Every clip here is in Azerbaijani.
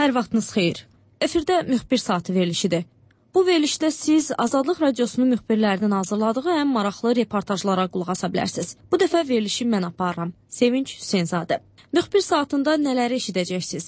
Hər vaxtınız xeyir. Efirdə müxbir saatı verilişidir. Bu verilişdə siz Azadlıq Radiosunun müxbirlərinin hazırladığı ən maraqlı reportajlara qulaq asa bilərsiniz. Bu dəfə verilişi mən aparıram. Sevinç Hüseynzadə. Müxbir saatında nələri eşidəcəksiniz?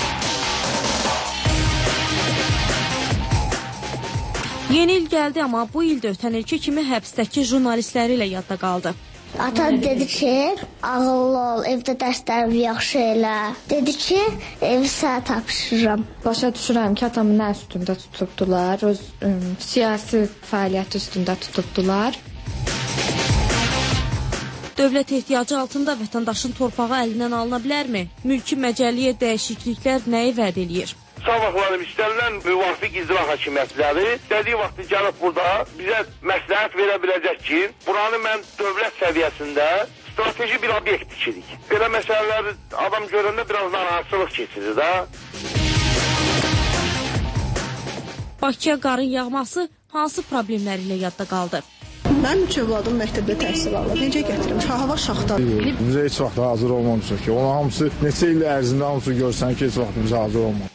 Yeni il gəldi, amma bu ildə ötən ilki kimi həbsdəki jurnalistləri ilə yadda qaldı. Ata dedi ki, ağıllı ol, evdə dərslərimi yaxşı elə. Dedi ki, evi sənə tapşırıram. Başa düşürəm ki, atamı nə üstündə tutubdular, öz siyasi fəaliyyət üstündə tutubdular. Dövlət ehtiyacı altında vətəndaşın torpağı əlindən alına bilərmi? Mülki məcəlliyə dəyişikliklər nəyi vəd eləyir? Sabahlarım istənilən müvafiq icra hakimiyyətləri dediyi vaxtı gəlib burada bizə məsləhət verə biləcək ki, buranı mən dövlət səviyyəsində strateji bir obyekt tikirik. Belə məsələlər adam görəndə biraz narahatsızlıq keçirir də. Bakıya qarın yağması hansı problemləri ilə yadda qaldı? Mənim üç övladım məktəbdə təhsil alır. Necə gətirim? Hava şaxtadır. Bizə heç vaxt hazır olmamışıq ki. Ona hamısı neçə il ərzində hamısı görsən ki, heç vaxt bizə hazır olmamışıq.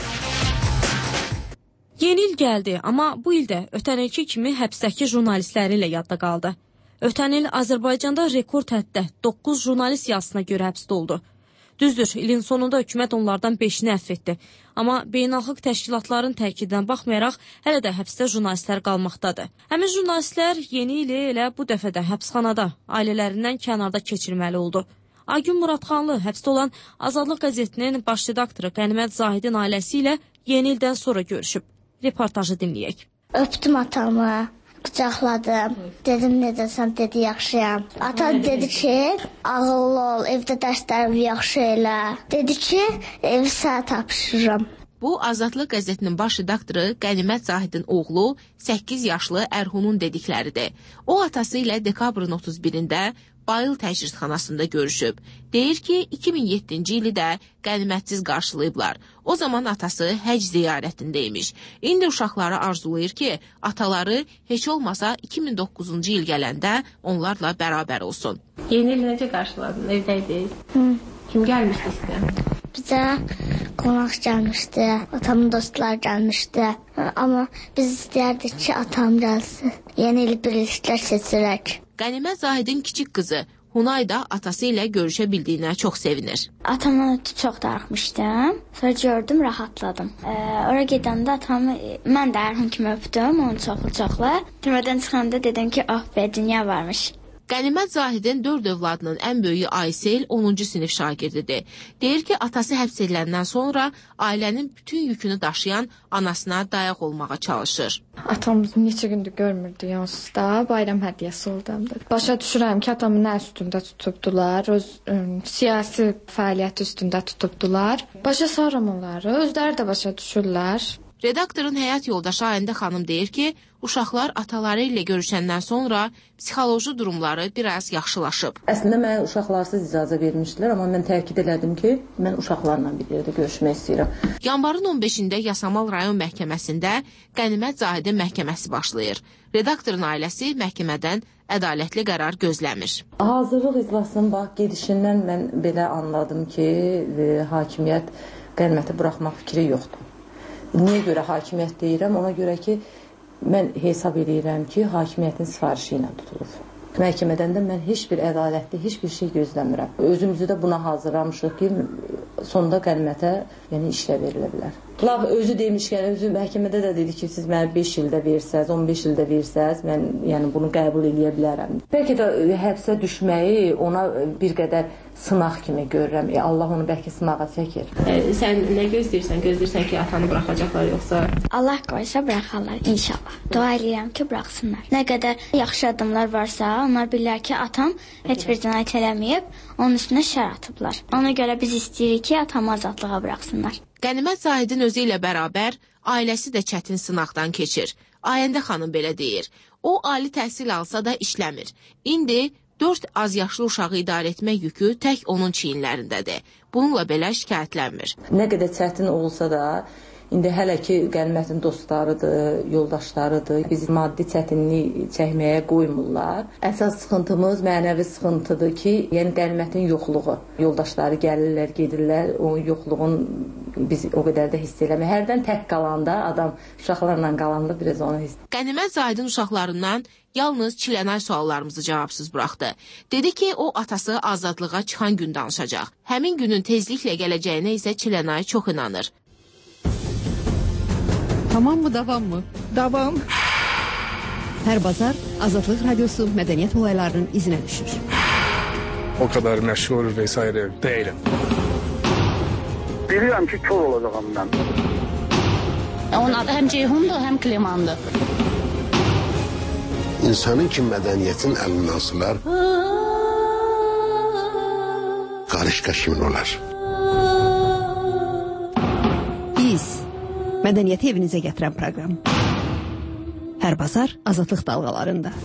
Yeni il gəldi, amma bu ildə ötən ilki kimi həbsdəki jurnalistləri ilə yadda qaldı. Ötən il Azərbaycanda rekord həddə 9 jurnalist yazısına görə həbsdə oldu. Düzdür, ilin sonunda hökumət onlardan 5-ni əfv etdi. Amma beynəlxalq təşkilatların təkidinə baxmayaraq, hələ də həbsdə jurnalistlər qalmaqdadır. Həmin jurnalistlər yeni ili elə bu dəfə də həbsxanada, ailələrindən kənarda keçirməli oldu. Aygün Muradxanlı həbsdə olan Azadlıq qəzetinin baş redaktoru Qənimət Zahidin ailəsi ilə yeni ildən sonra görüşüb. Reportajı dinləyək. Öpdüm atamı, qucaqladım. Dedim, necəsən, dedi, yaxşıyam. Ata dedi ki, ağıllı ol, evdə dərslərimi yaxşı elə. Dedi ki, evi sənə tapşırıram. Bu, Azadlıq qəzetinin baş redaktoru Qənimət Zahidin oğlu 8 yaşlı Ərhunun dedikləridir. O, atası ilə dekabrın 31-də Bayıl təcridxanasında görüşüb. Deyir ki, 2007-ci ili də qənimətsiz qarşılayıblar. O zaman atası həcc ziyarətindəymiş. İndi uşaqları arzulayır ki, ataları heç olmasa 2009-cu il gələndə onlarla bərabər olsun. Yeni il necə qarşıladın? Evdəydiniz? Kim gəlmişdi sizə? Bizə qonaq gəlmişdi, atamın dostları gəlmişdi. Amma biz istəyərdik ki, atam gəlsin. Yeni il birliklər seçirək. Qənimət Zahidin kiçik qızı Hunay da atası ilə görüşə bildiyinə çox sevinir. Atamdan çox darıxmışdım. Sonra gördüm, rahatladım. Ora gedəndə atamı mən də Ərhun kimi öpdüm, onu çoxlu-çoxlu. Türmədən çıxanda dedim ki, oh be, dünya varmış. Qənimət Zahidin 4 övladının ən böyüyü Aysel 10-cu sinif şagirdidir. Deyir ki, atası həbs ediləndən sonra ailənin bütün yükünü daşıyan anasına dayaq olmağa çalışır. Atamızı neçə gündür görmürdü yansız da, bayram hədiyyəsi oldu. Başa düşürəm ki, atamı nə üstündə tutubdular, öz siyasi fəaliyyət üstündə tutubdular. Başa sarım onları, özləri də başa düşürlər. Redaktorun həyat yoldaşı Ayəndə xanım deyir ki, uşaqlar ataları ilə görüşəndən sonra psixoloji durumları biraz yaxşılaşıb. Əslində mənə uşaqlarsız icazə vermişdilər, amma mən təkid elədim ki, mən uşaqlarla bir yerdə görüşmək istəyirəm. Yanvarın 15-də Yasamal rayon məhkəməsində Qənimət Zahidin məhkəməsi başlayır. Redaktorun ailəsi məhkəmədən ədalətli qərar gözləmir. Hazırlıq iclasının gedişindən mən belə anladım ki, hakimiyyət Qəniməti buraxmaq fikri yoxdur. Niyə görə hakimiyyət deyirəm? Ona görə ki, mən hesab edirəm ki, hakimiyyətin sifarişi ilə tutulur. Məhkəmədən də mən heç bir ədalətli, heç bir şey gözləmirəm. Özümüzü də buna hazırlamışıq ki, sonda Qənimətə işlə verilə bilər. Laf özü demişkən, özü məhkəmədə də dedi ki, siz mənə 5 ildə versəz, 15 ildə versəz, mən bunu qəbul edə bilərəm. Bəlkə də həbsə düşməyi ona bir qədər sınaq kimi görürəm. Allah onu bəlkə sınağa çəkir. Sən nə gözləyirsən? Gözləyirsən ki, atanı buraxacaqlar yoxsa? Allah qoysa buraxarlar inşallah. Dua edirəm ki, buraxsınlar. Nə qədər yaxşı adamlar varsa, onlar bilirlər ki, atam heç bir cinayət eləməyib, onun üstünə şər atıblar. Ona görə biz istəyirik ki, atamı azadlığa buraxsınlar. Qənimət Zahidin özü ilə bərabər ailəsi də çətin sınaqdan keçir. Ayəndə xanım belə deyir. O, ali təhsil alsa da işləmir. İndi 4 az yaşlı uşağı idarə etmək yükü tək onun çiyinlərindədir. Bununla belə şikayətlənmir. Nə qədər çətin olsa da, İndi hələ ki, qənimətin dostlarıdır, yoldaşlarıdır. Biz maddi çətinlik çəkməyə qoymurlar. Əsas sıxıntımız mənəvi sıxıntıdır ki, yəni qənimətin yoxluğu. Yoldaşları gəlirlər, gedirlər, o yoxluğun biz o qədər də hiss eləmir. Hərdən tək qalanda adam uşaqlarla qalanda biraz onu hiss. Qənimət Zahidin uşaqlarından yalnız Çilənay suallarımızı cavabsız buraxdı. Dedi ki, o atası azadlığa çıxan gün danışacaq. Həmin günün tezliklə gələcəyinə isə Çilənay çox inanır. Tamam mı, davam mı? Davam. Hər bazar Azadlıq Radiosu mədəniyyət olaylarının izinə düşür. O kadar məşhur vesaire değilim. Bilirəm ki, kör olacağam mən. Onun adı həm Ceyhundur, həm Klimandır. İnsanın ki, mədəniyyətin əlindən asılar, qarışqa kimin olar? Biz, mədəniyyəti evinizə gətirən proqram. Hər bazar Azadlıq dalğalarında.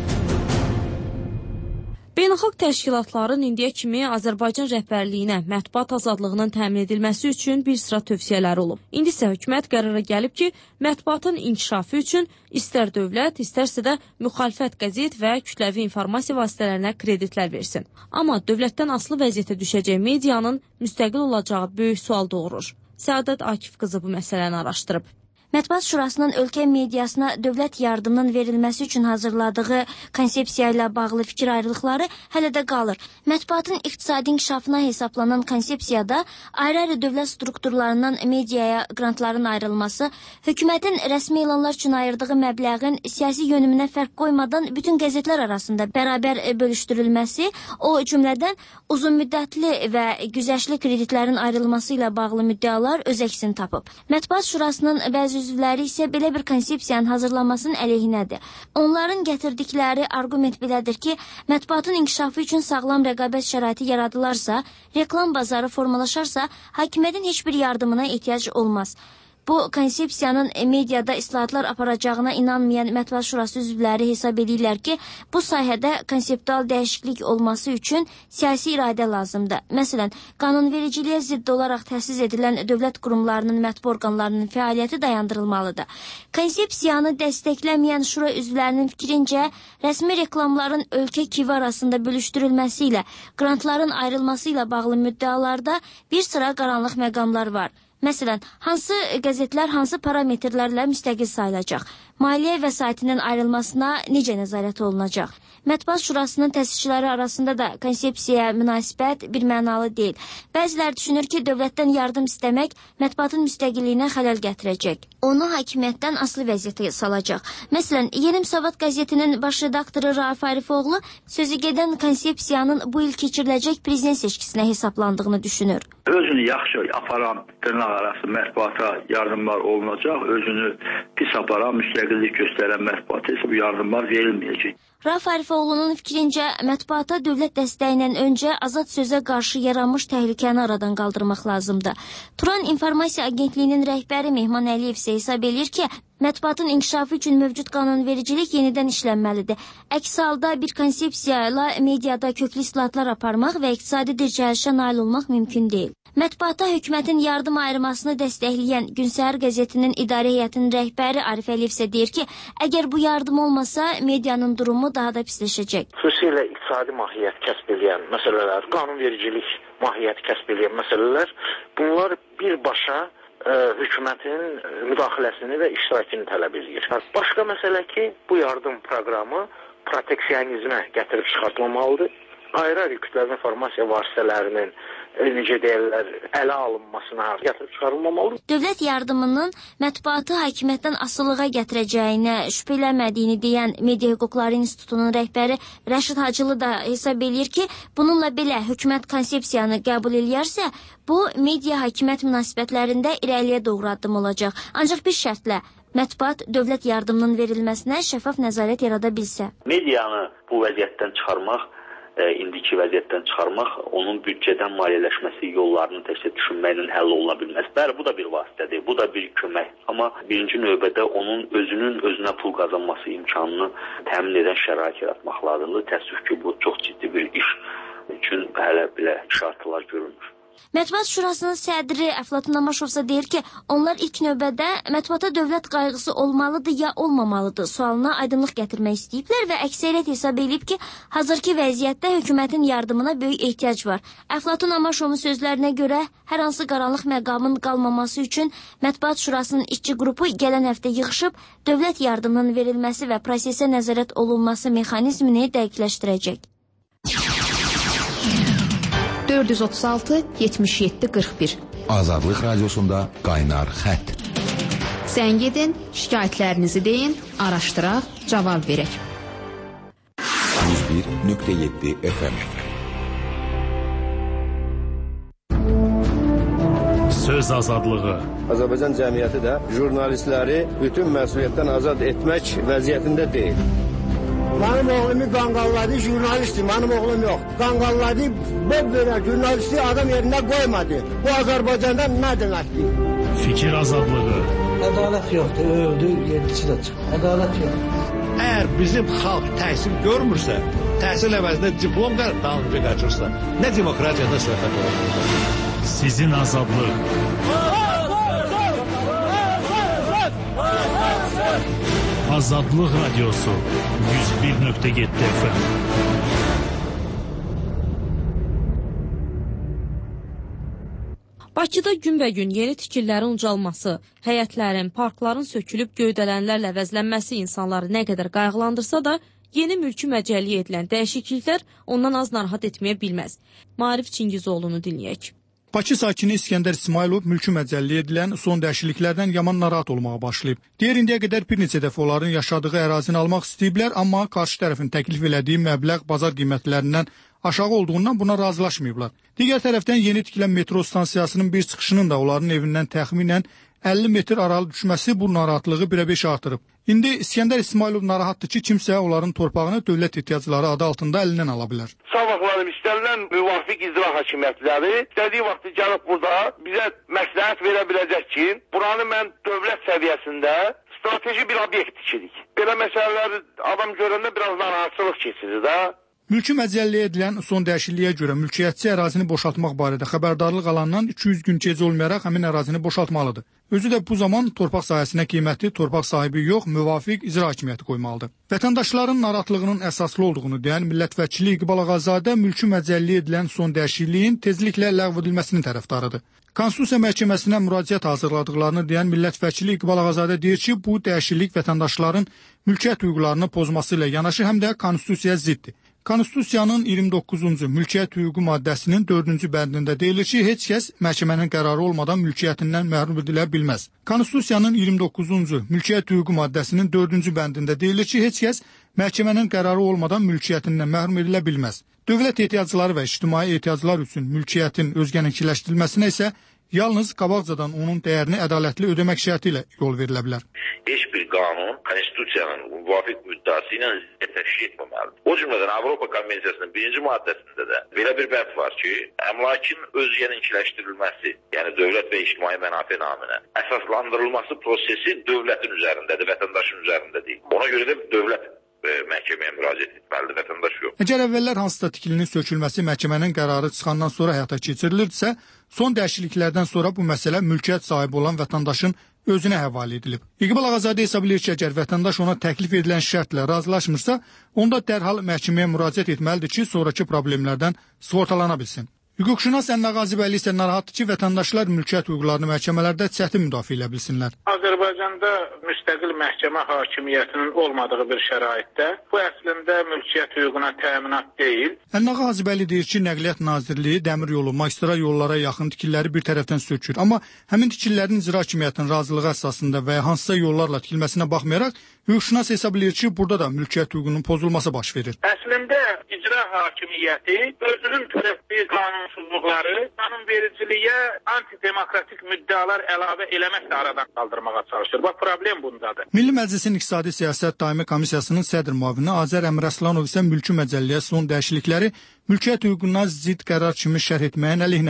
Beynəlxalq təşkilatların indiyə kimi Azərbaycan rəhbərliyinə mətbuat azadlığının təmin edilməsi üçün bir sıra tövsiyələri olub. İndi isə hökumət qərara gəlib ki, mətbuatın inkişafı üçün istər dövlət, istərsə də müxalifət qəzet və kütləvi informasiya vasitələrinə kreditlər versin. Amma dövlətdən asılı vəziyyətə düşəcək medianın müstəqil olacağı böyük sual doğurur. Səadət Akif qızı bu məsələni araşdırıb. Mətbuat Şurasının ölkə mediasına dövlət yardımının verilməsi üçün hazırladığı konsepsiya ilə bağlı fikir ayrılıqları hələ də qalır. Mətbuatın iqtisadi inkişafına hesaplanan konsepsiyada ayrı-ayrı dövlət strukturlarından mediaya qrantların ayrılması, hökumətin rəsmi elanlar üçün ayırdığı məbləğin siyasi yönümünə fərq qoymadan bütün qəzetlər arasında bərabər bölüşdürülməsi, o cümlədən uzunmüddətli və güzəştli kreditlərin ayrılması ilə bağlı müddəalar öz əksini tapıb. Mətbuat Şurasının bəzi üzvləri isə belə bir konsepsiyanın hazırlanmasının əleyhinədir. Onların gətirdikləri arqument belədir ki, mətbuatın inkişafı üçün sağlam rəqabət şəraiti yaradılarsa, reklam bazarı formalaşarsa, hakimiyyətin heç bir yardımına ehtiyac olmaz. Bu konsepsiyanın mediada islahatlar aparacağına inanmayan Mətbuat Şurası üzvləri hesab edirlər ki, bu sahədə konseptual dəyişiklik olması üçün siyasi iradə lazımdır. Məsələn, qanunvericiliyə zidd olaraq təsis edilən dövlət qurumlarının, mətbu orqanlarının fəaliyyəti dayandırılmalıdır. Konsepsiyanı dəstəkləməyən şura üzvlərinin fikrincə, rəsmi reklamların ölkə kivi arasında bölüşdürülməsi ilə, qrantların ayrılması ilə bağlı müddəalarda bir sıra qaranlıq məqamlar var. Məsələn, hansı qəzetlər hansı parametrlərlə müstəqil sayılacaq? Maliyyə vəsaitinin ayrılmasına necə nəzarət olunacaq? Mətbuat Şurasının təsisçiləri arasında da konsepsiyaya münasibət bir mənalı deyil. Bəzilər düşünür ki, dövlətdən yardım istəmək mətbuatın müstəqilliyinə xələl gətirəcək. Onu hakimiyyətdən asılı vəziyyətə salacaq. Məsələn, Yeni Müsavat qəzetinin baş redaktoru Rauf Arifoğlu sözü gedən konsepsiyanın bu il keçiriləcək prezident seçkisinə hesablandığını düşünür. Özünü yaxşı aparan dırnaq arası mətbuata yardımlar olunacaq, özünü pis aparan, müstəqillik göstərən mətbuata isə bu yardımlar verilməyəcək. Rauf Arifoğlu'nun fikrincə mətbuata dövlət dəstəyindən öncə azad sözə qarşı yaranmış təhlükəni aradan qaldırmaq lazımdır. Turan İnformasiya Agentliyinin rəhbəri Mehman Əliyev isə hesab edir ki, mətbuatın inkişafı üçün mövcud qanunvericilik yenidən işlənməlidir. Əks halda bir konsepsiya ilə mediada köklü islahatlar aparmaq və iqtisadi dirçəlişə nail olmaq mümkün deyil. Mətbuata hökumətin yardım ayırmasını dəstəkləyən Günsəhər qəzetinin idarə heyətinin rəhbəri Arif Əliyev isə deyir ki, əgər bu yardım olmasa, medianın durumu daha da pisləşəcək. Xüsusilə iqtisadi mahiyyət kəsb edən məsələlər, qanunvericilik mahiyyəti kəsb edən məsələlər, bunlar birbaşa hökumətin müdaxiləsini və iştirakını tələb edir. Başqa məsələ ki, bu yardım proqramı proteksionizmə gətirib çıxartmamalıdır. Ayrı-ayrı kütləvi informasiya vasitələrinin necə deyirlər, ələ alınmasına gətirib çıxarılmamalıdır. Dövlət yardımının mətbuatı hakimiyyətdən asılılığa gətirəcəyinə şübhələnmədiyini deyən Media Hüquqları İnstitutunun rəhbəri Rəşid Hacılı da hesab edir ki, bununla belə hökumət konsepsiyanı qəbul edərsə, bu media hakimiyyət münasibətlərində irəliyə doğru addım olacaq. Ancaq bir şərtlə, mətbuat dövlət yardımının verilməsinə şəffaf nəzarət yarada bilsə. Medianı bu vəziyyətdən çıxarmaq, indiki vəziyyətdən çıxarmaq, onun büdcədən maliyyələşməsi yollarını təkcə düşünməklə həll oluna bilməz. Bəli, bu da bir vasitədir, bu da bir kömək. Amma birinci növbədə onun özünün özünə pul qazanması imkanını təmin edən şərait yaratmaq lazımdır. Təəssüf ki, bu çox ciddi bir iş üçün hələ belə şartlar görünür. Mətbuat Şurasının sədri Əflatun Amaşovsa deyir ki, onlar ilk növbədə mətbuata dövlət qayğısı olmalıdır ya olmamalıdır sualına aydınlıq gətirmək istəyiblər və əksəriyyət hesab edib ki, hazırki vəziyyətdə hökumətin yardımına böyük ehtiyac var. Əflatun Amaşovun sözlərinə görə hər hansı qaranlıq məqamın qalmaması üçün Mətbuat Şurasının işçi qrupu gələn həftə yığışıb dövlət yardımının verilməsi və prosesə nəzarət olunması mexanizmini dəqiqləşdirəcək. 436 77 41 Azadlıq Radiosunda qaynar xətt. Zəng edin, şikayətlərinizi deyin, araşdıraq, cavab verək. 101.7 FM. Söz azadlığı. Azərbaycan cəmiyyəti də jurnalistləri bütün məsuliyyətdən azad etmək vəziyyətində deyil. Benim oğlumu qanqalladı, jurnalistdir, benim oğlum yok. Qanqalladı, böyle jurnalisti adam yerine koymadı. Bu Azerbaycan'da ne demektir? Fikir azadlığı. Ədalət yoxdur, öldü, yedisi də çıxır. Ədalət yoxdur. Əgər bizim xalq təhsil görmürsə, təhsil əvəzində diplom dalınca qaçırsa, nə demokratiyada söhbət olur? Sizin azadlıq. Azadlıq Radiosu 101.7 FM. Bakıda günbəgün yeni tikililərin ucalması, həyətlərin, parkların sökülüb göydələnlərlə əvəzlənməsi insanları nə qədər qayğılandırsa da, yeni mülki məcəlliyə edilən dəyişikliklər ondan az narahat etməyə bilməz. Maarif Çingizoğlu'nu dinləyək. Bakı sakini İskəndər İsmailov mülki məcəlliyə edilən son dəyişikliklərdən yaman narahat olmağa başlayıb. Deyir, indiyə qədər bir neçə dəfə onların yaşadığı ərazini almaq istəyiblər, amma qarşı tərəfin təklif elədiyi məbləğ bazar qiymətlərindən aşağı olduğundan buna razılaşmayıblar. Digər tərəfdən yeni tikilən metro stansiyasının bir çıxışının da onların evindən təxminən 50 metr aralı düşməsi bu narahatlığı 1-5 artırıb. İndi İskəndər İsmailov narahatdır ki, kimsə onların torpağını dövlət ehtiyacları adı altında əlindən ala bilər. Sabahlarım istənilən müvafiq icra hakimiyyətləri istədiyi vaxtı gəlib burada bizə məsləhət verə biləcək ki, buranı mən dövlət səviyyəsində strateji bir obyekt tikirik. Belə məsələlər adam görəndə biraz narahatçılıq keçirir də. Mülki məcəlliyə edilən son dəyişikliyə görə mülkiyyətçi ərazini boşaltmaq barədə xəbərdarlıq alandan 200 gün gec olmayaraq həmin ərazini boşaltmalıdır. Özü də bu zaman torpaq sahəsinə qiyməti torpaq sahibi yox, müvafiq icra hakimiyyəti qoymalıdır. Vətəndaşların narahatlığının əsaslı olduğunu deyən millət vəkili İqbal Ağazadə mülki məcəlliyə edilən son dəyişikliyin tezliklə ləğv edilməsinin tərəfdarıdır. Konstitusiya məhkəməsinə müraciət hazırladıqlarını deyən millət vəkili İqbal Ağazadə deyir ki, bu dəyişiklik vətəndaşların mülkiyyət hüquqlarını pozması ilə yanaşı həm də konstitusiyaya ziddir. Konstitusiyanın 29-cu mülkiyyət hüququ maddəsinin 4-cü bəndində deyilir ki, heç kəs məhkəmənin qərarı olmadan mülkiyyətindən məhrum edilə bilməz. Konstitusiyanın 29-cu mülkiyyət hüququ maddəsinin 4-cü bəndində deyilir ki, heç kəs məhkəmənin qərarı olmadan mülkiyyətindən məhrum edilə bilməz. Dövlət ehtiyacları və ictimai ehtiyaclar üçün mülkiyyətin özgənəkiləşdirilməsinə isə yalnız qabaqcadan onun dəyərini ədalətli ödəmək şərti ilə yol verilə bilər. Heç bir qanun konstitusiyanın müvafiq müddəası ilə təşkil etməməlidir. O cümlədən Avropa Konvensiyasının 1-ci maddəsində də belə bir bənd var ki, əmlakın özgənəkiləşdirilməsi, yəni dövlət və ictimai mənafe naminə əsaslandırılması prosesi dövlətin üzərindədir, vətəndaşın üzərində deyil. Ona görə də dövlət məhkəməyə müraciət etməlidir, vətəndaş yox. Əgər əvvəllər hansısa tikilinin sökülməsi məhkəmənin qərarı çıxandan sonra həyata keçirilirdisə, son dəyişikliklərdən sonra bu məsələ mülkiyyət sahibi olan vətəndaşın özünə həvalə edilib. İqbal Ağazadə hesab edir ki, əgər vətəndaş ona təklif edilən şərtlə razılaşmırsa, onda dərhal məhkəməyə müraciət etməlidir ki, sonrakı problemlərdən sığortalana bilsin. Hüquqşünas Ənna Qazibəyli isə narahatdır ki, vətəndaşlar mülkiyyət hüquqlarını məhkəmələrdə çətin müdafiə edə bilsinlər. Azərbaycanda müstəqil məhkəmə hakimiyyətinin olmadığı bir şəraitdə bu əslində mülkiyyət hüququna təminat deyil. Ənna Qazibəyli deyir ki, Nəqliyyat Nazirliyi dəmir yolu, magistral yollara yaxın tikililəri bir tərəfdən sökür. Amma həmin tikililərin icra hakimiyyətinin razılığı əsasında və ya hansısa yollarla tikilməsinə baxmayaraq, hüquqşünas hesab edir ki, burada da mülkiyyət hüququnun pozulması baş verir. Əslində icra hakimiyyəti özünün törətdiyi qanunsuzluqları qanunvericiliyə antidemokratik müddəalar əlavə eləməklə aradan qaldırmağa çalışır. Bax, problem bundadır. Milli Məclisin İqtisadi Siyasət Daimi Komissiyasının sədr müavini Azər Əmraslanov isə mülki məcəlliyə son dəyişiklikləri mülkiyyət hüququna zidd qərar kimi şərh etməyin əleyhinədir.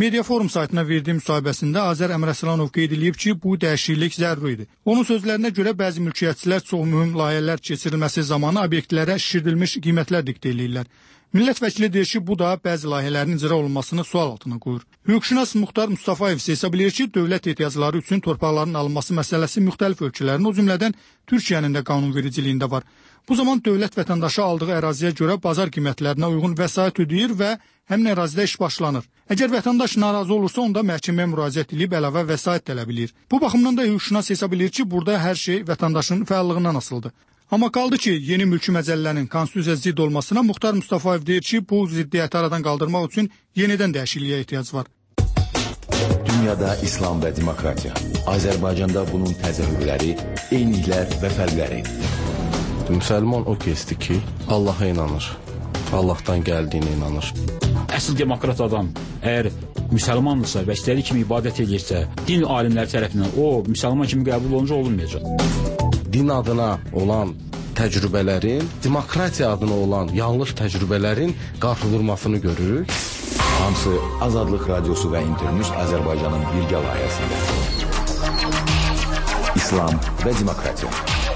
Mediaforum saytına verdiyi müsahibəsində Azər Əmrəslanov qeyd edib ki, bu dəyişiklik zəruri idi. Onun sözlərinə görə bəzi mülkiyyətçilər çox mühüm layihələr keçirilməsi zamanı obyektlərə şişirdilmiş qiymətlər diktə edirlər. Millət vəkili deyir ki, bu da bəzi layihələrin icra olunmasını sual altına qoyur. Hüquqşünas Muxtar Mustafayev isə hesab edir ki, dövlət ehtiyacları üçün torpaqların alınması məsələsi müxtəlif ölkələrin, o cümlədən Türkiyənin də qanunvericiliyində var. Bu zaman dövlət vətəndaşa aldığı əraziyə görə bazar qiymətlərinə uyğun vəsait ödəyir və həmin ərazidə iş başlanır. Əgər vətəndaş narazı olursa, onda məhkəməyə müraciət edib əlavə vəsait tələb edir. Bu baxımdan da hüquqşünas hesab edir ki, burada hər şey vətəndaşın fəallığından asılıdır. Amma qaldı ki, yeni mülki məcəllənin konstitusiya zidd olmasına Muxtar Mustafayev deyir ki, bu ziddiyyəti aradan qaldırmaq üçün yenidən dəyişikliyə ehtiyac var. Dünyada İslam və demokratiya. Azərbaycanda bunun təzahürləri, eyniliklər və fərqləri. Müsəlman o kəsdir ki, Allaha inanır. Allahdan gəldiyinə inanır. Əsl demokrat adam əgər müsəlmandırsa və istədiyi kimi ibadət edirsə, din alimləri tərəfindən o müsəlman kimi qəbul olunca olunmayacaq. Din adına olan təcrübələrin, demokratiya adına olan yanlış təcrübələrin qarşıdurmasını görürük. Hamısı Azadlıq Radiosu və İnternews Azərbaycanın birgə layihəsində. İslam və demokratiya.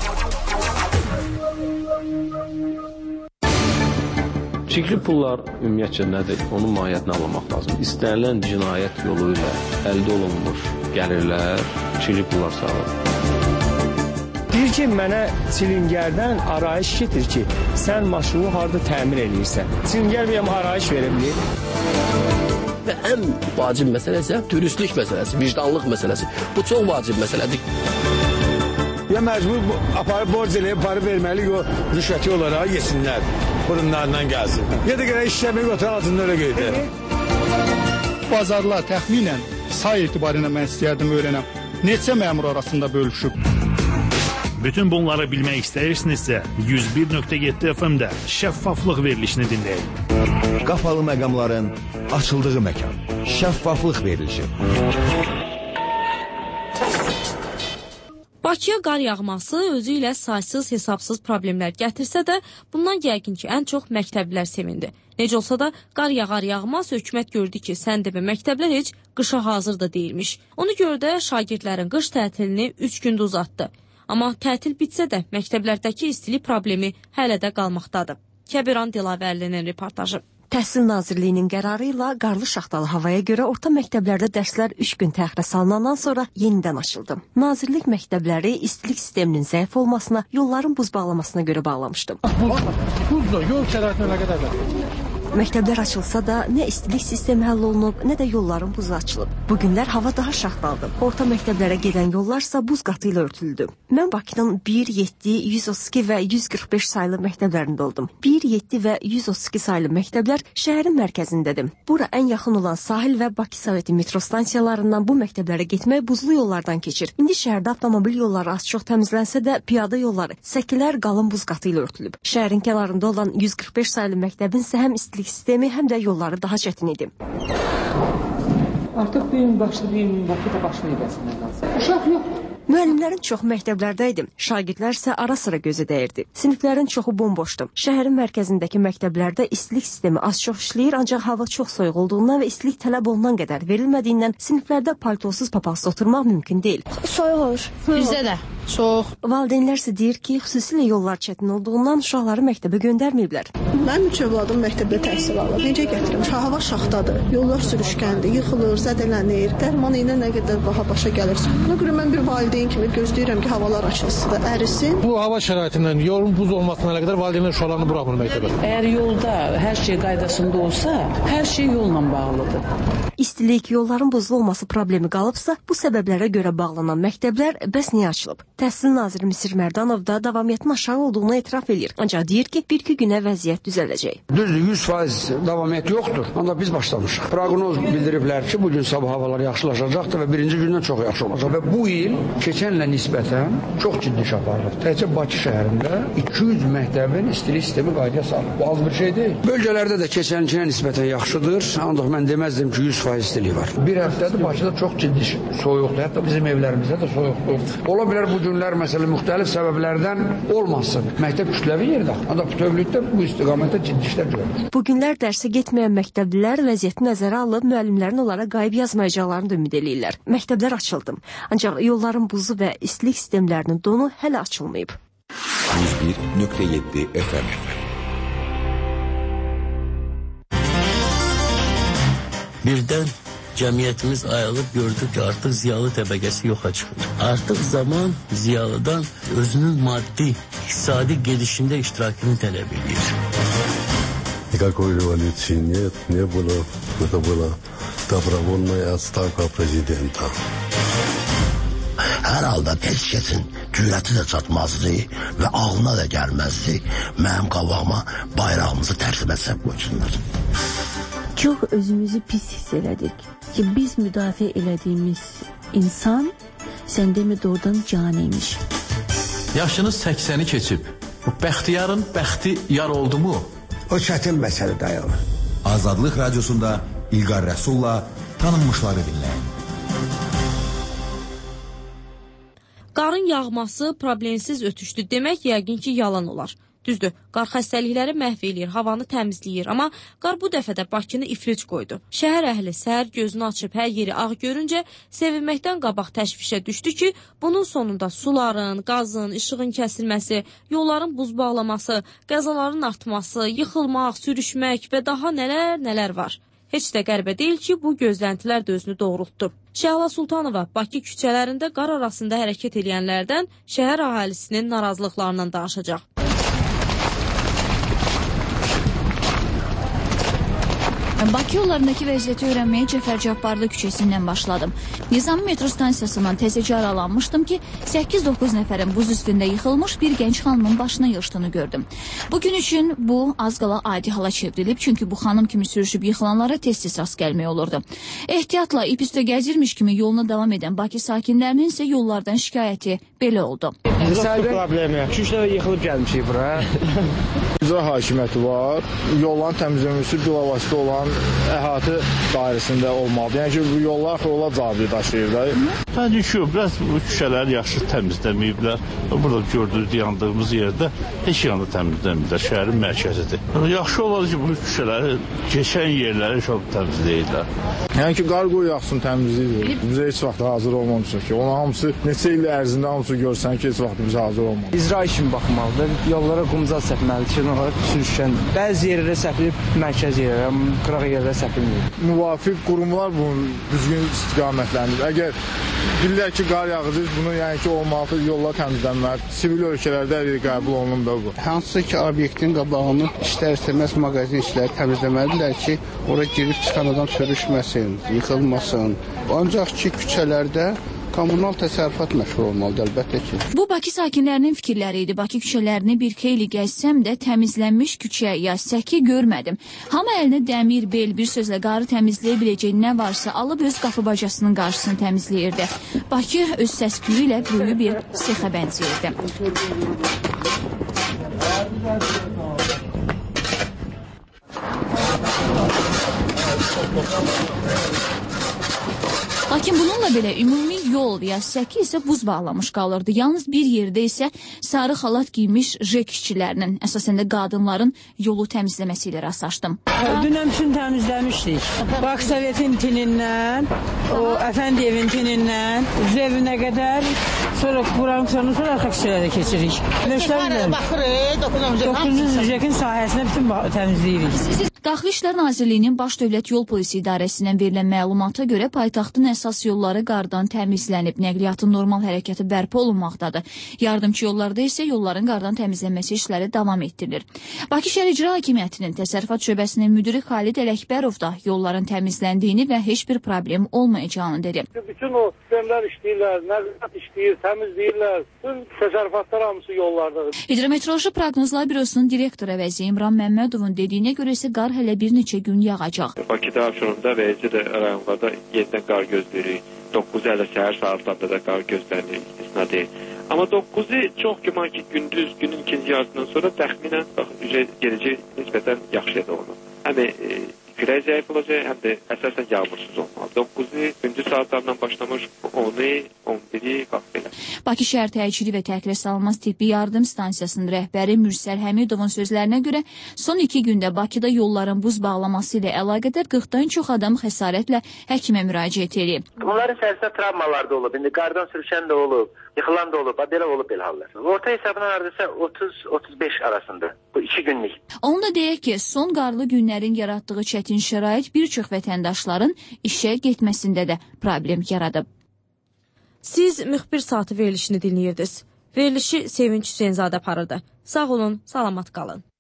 Çirkli pullar ümumiyyətcə nədir? Onun mahiyyətini anlamaq lazım. İstənilən cinayət yolu ilə əldə olunmuş gəlirlər, çirkli pullar sayılır. Deyir ki, mənə çilingərdən arayış getir ki, sən maşını harada təmir edirsən. Çilingər bir arayış verə bilir. Və ən vacib məsələ isə dürüstlük məsələsi, vicdanlıq məsələsi. Bu çox vacib məsələdir. Ya məcbur aparıb borc eləyib, para verməli, o rüşvəti olaraq yesinlər. Burunlarından gəlsin. Ya da gələk işləmək oturan altında öyle qeydir. Bazarlar təxminən say etibarıyla mən istəyərdim öyrənəm. Neçə məmur arasında bölüşüb? Bütün bunları bilmək istəyirsinizsə 101.7 FM-də şəffaflıq verilişini dinləyin. Qapalı məqamların açıldığı məkan. Şəffaflıq verilişi. Bakıya qar yağması özü ilə saysız hesabsız problemlər gətirsə də, bundan yəqin ki, ən çox məktəblilər sevindi. Necə olsa da qar yağar-yağmaz hökumət gördü ki, səndə və məktəblər heç qışa hazır da deyilmiş. Onu görə də şagirdlərin qış tətilini 3 gündə uzatdı. Amma tətil bitsə də məktəblərdəki istilik problemi hələ də qalmaqdadır. Kəbiran Dilavərlinin reportajı. Təhsil Nazirliyinin qərarı ilə qarlı şaxtalı havaya görə orta məktəblərdə dərslər 3 gün təxirə salınandan sonra yenidən açıldı. Nazirlik məktəbləri istilik sisteminin zəif olmasına, yolların buz bağlamasına görə bağlamışdı. Buzdur, yol şəraitində nə qədərdir? Məktəblər açılsa da nə istilik sistemi həll olunub, nə də yolların buzu açılıb. Bu günlər hava daha şaxtalıdır. Orta məktəblərə gedən yollarsa buz qatı ilə örtüldü. Mən Bakının 1, 7, 132 və 145 saylı məktəblərində oldum. 1, 7 və 132 saylı məktəblər şəhərin mərkəzindədir. Bura ən yaxın olan Sahil və Bakı Soveti metro stansiyalarından bu məktəblərə getmək buzlu yollardan keçir. İndi şəhərdə avtomobil yolları az çox təmizlənsə də piyada yolları, səkilər qalın buz qatı ilə örtülüb. Şəhərin kənarında olan 145 saylı məktəbin isə həm istilik sistemi həm də yolları daha çətin idi. Artıq bir gün başlı, bir gün Bakıda başlı edəsindən qalsın. Uşaq yoxdur. Müəllimlərin çoxu məktəblərdə idi. Şagirdlər isə ara-sıra gözə dəyirdi. Siniflərin çoxu bomboşdu. Şəhərin mərkəzindəki məktəblərdə istilik sistemi az çox işləyir, ancaq hava çox soyuq olduğundan və istilik tələb olunan qədər verilmədiyindən siniflərdə paltosuz papaqsız oturmaq mümkün deyil. Soyuq olur. Bizdə də. Çox. Valideynlər isə deyir ki, xüsusilə yollar çətin olduğundan uşaqları məktəbə göndərməyiblər. Mənim üç övladım məktəbdə təhsil alır. Necə gətirim? Hava şaxtadır. Yollar sürüşkəndir, yıxılır, zədələnir. Dərman ilə nə qədər baha başa gəlir. Buna görə mən bir valideyn kimi gözləyirəm ki, havalar açılsın da ərisin. Bu hava şəraitindən yolun buz olmasına qədər valideynlər uşaqlarını buraxmır məktəbə. Əgər yolda hər şey qaydasında olsa, hər şey yolla bağlıdır. İstilik, yolların buzlu olması problemi qalıbsa, bu səbəblərə görə bağlanan məktəblər bəs niyə açılıb? Təhsil naziri Misir Mərdanov da davamiyyətin aşağı olduğunu etiraf edir. Ancaq deyir ki, 1-2 günə vəziyyət düzələcək. Düzdür, 100% davamiyyət yoxdur. Ancaq biz başlamışıq. Proqnoz bildiriblər ki, bugün sabah havalar yaxşılaşacaqdır və birinci gündən çox yaxşı olacaq. Və bu il keçənlə nisbətən çox ciddi iş aparılır. Təkcə Bakı şəhərində 200 məktəbin istilik sistemi qaydaya salınıb. Bu az bir şey deyil. Bölgələrdə də keçənkinə nisbətən yaxşıdır. Ancaq mən deməzdim ki, 100% istiliyi var. Bir həftədir Bakıda çox ciddi soyuqdur. Hətta bizim evlərimizdə də soyuqdur. Ola bilər bu günlər məsələn müxtəlif səbəblərdən olmasın. Məktəb kütləvi yerdə. Ancaq bütövlükdə bu istiqamətdə ciddi işlər görülür. Bu günlər dərsə getməyən məktəblilər vəziyyəti nəzərə alıb müəllimlərin onlara qayıb yazmayacaqlarını da ümid eləyirlər. Məktəblər açıldı. Ancaq yolların buzu və istilik sistemlərinin donu hələ açılmayıb. 101.7 FM. Birdən cəmiyyətimiz ayılıb gördük ki, artıq ziyalı təbəqəsi yoxa çıxır. Artıq zaman ziyalıdan özünün maddi, iqtisadi gedişində iştirakını tələb edir. Никакой революции нет, не было. Это была добровольная отставка президента. Hər halda heç kəsin cürəti də çatmazdı və ağlına da gəlməzdi. Mənim qabağıma bayrağımızı tərsimə səb qoysunlar. Çox özümüzü pis hiss elədik ki, biz müdafiə elədiyimiz insan sən demə doğrudan canıymış. Yaşınız 80'i keçib. Bu bəxtiyarın bəxti yar oldu mu? O çətin məsələ dayanır. Azadlıq Radiyosunda İlqar Rəsulla tanınmışları dinləyin. Qarın yağması problemsiz ötüşdü demək yəqin ki, yalan olar. Düzdür, qar xəstəlikləri məhv eləyir, havanı təmizləyir, amma qar bu dəfə də Bakını iflic qoydu. Şəhər əhli səhər gözünü açıb hər yeri ağ görüncə sevinməkdən qabaq təşvişə düşdü ki, bunun sonunda suların, qazın, işığın kəsilməsi, yolların buz bağlaması, qəzaların artması, yıxılmaq, sürüşmək və daha nələr var. Heç də qəribə deyil ki, bu gözləntilər də özünü doğrultdu. Şəhla Sultanova Bakı küçələrində qar arasında hərəkət edənlərdən şəhər əhalisinin narazılıqlarından danışacaq. Bakı yollarındakı vəziyyəti öyrənməyə Cəfər Cabbarlı küçəsindən başladım. Nizami metro stansiyasından təzəcə aralanmışdım ki, 8-9 nəfərin buz üstündə yıxılmış bir gənc xanımın başına yığışdığını gördüm. Bugün üçün bu az qala adi hala çevrilib, çünki bu xanım kimi sürüşüb yıxılanlara tez-tez rast gəlmək olurdu. Ehtiyatla ip üstə gəzirmiş kimi yoluna davam edən Bakı sakinlərinin isə yollardan şikayəti belə oldu. Sərbəst problemi. 2-3 dəfə yıxılıb gəlmişik bura. İcra hakimiyyəti var. Yolların təmizlənməsi bilavasitə olan əhatə dairəsində olmalıdır. Yəni ki, bu yollar yola cavabı daşıyır da. Bence şu, biraz bu küçələri yaxşı təmizləməyiblər. Burada gördüyünüz yandığımız yerdə heç yanda təmizləməyiblər. Şəhərin mərkəzidir. Yaxşı olar ki, bu küçələri, keçən yerləri çox təmizləyirlər. Yəni ki, qar qoy yaxsın təmizləyir. Bizə heç vaxt hazır olmamışıq ki. Ona hamısı neçə il ərzində hamısı görsən ki, heç vaxt bizə hazır olmamışıq. İcra işin baxmalıdır. Yollara qumcal səpməlidir ki, sürüşkən. Bəzi yerlərə səpilib, mərkəz yerlərə, qıraq yerlərə səpilmir. Müvafiq qurumlar bunu düzgün istiqamətləndir. Əgər bilirlər ki, qar yağacaq, bunu yəni ki, olmalıdır, yollar təmizlənməlidir. Sivil ölkələrdə qəbul olunur da bu. Hansısa ki, obyektin qabağını istər-istəməz mağazin işləri təmizləməlidirlər ki, ora girib çıxan adam sürüşməsin, yıxılmasın. Ancaq ki, küçələrdə kommunal təsərrüfat məşğul olmalıdır, əlbəttə ki. Bu, Bakı sakinlərinin fikirləri idi. Bakı küçələrini bir xeyli gəzsəm də təmizlənmiş küçə ya səki görmədim. Hamı əlinə dəmir, bel, bir sözlə qarı təmizləyə biləcək nə varsa alıb öz qapı bacasının qarşısını təmizləyirdi. Bakı öz səs-küyü ilə böyük bir sexə bənzəyirdi. Lakin bununla belə ümumi yol ya səki isə buz bağlamış qalırdı. Yalnız bir yerdə isə sarı xalat giymiş jek işçilərinin, əsasən də qadınların yolu təmizləməsi ilə rastlaşdım. Dünən üçün təmizləmişdik. Bakı Sovetin tinindən, o Əfəndiyevin tinindən, Zəvinə qədər, sonra buranın sonra arxa küçələrə keçirik. Baxırıq, 9-cu jekin sahəsində bütün təmizləyirik. Daxili İşlər Nazirliyinin Baş Dövlət Yol Polisi İdarəsindən verilən məlumata görə paytaxtın əsas yolları qardan təmizlənib, nəqliyyatın normal hərəkəti bərpa olunmaqdadır. Yardımçı yollarda isə yolların qardan təmizlənməsi işləri davam etdirilir. Bakı Şəhər İcra Hakimiyyətinin Təsərrüfat şöbəsinin müdiri Xalid Ələkbərov da yolların təmizləndiyini və heç bir problem olmayacağını dedi. Bütün o sistemlər işləyirlər, nəqliyyat işləyir, təmizləyirlər. Bütün təsərrüfatlar hamısı yollardadır. Hidrometeoroloji Proqnozlar Bürosunun direktoru əvəzi İmran Məmmədovun dediyinə görə isə qar hələ bir neçə gün yağacaq. Bakıda, Abşeronda və Əcədə rayonlarda yenidən qar gözləyirik. 9-da səhər saatlarında da qar gözlənilir, istisna deyil. Amma 9-u çox güman ki, gündüz günün ikinci yarısından sonra təxminən gələcək nisbətən yaxşıya da olur. Həm külək zəif olacaq, həm də əsasən yağmursuz olmalı. 9-u gündüz saatlarından başlamış 10-u, 11-i bax belə. Bakı şəhər təcili və təxirəsalınmaz tibbi yardım stansiyasının rəhbəri Mürsəl Həmidovun sözlərinə görə son 2 gündə Bakıda yolların buz bağlaması ilə əlaqədar 40-dan çox adam xəsarətlə həkimə müraciət edib. Bunların içərisində travmalar da olub, indi qardan sürüşən də olub, yıxılan da olub, belə olub belə hallar. Orta hesabına hardasa 30-35 arasında bu 2 günlük. Onu da deyək ki, son qarlı günlərin yaratdığı çətin şərait bir çox vətəndaşların işə getməsində də problem yaradıb. Siz müxbir saatı verilişini dinləyirdiniz. Verilişi Sevinç Hüseynzadə aparırdı. Sağ olun, salamat qalın.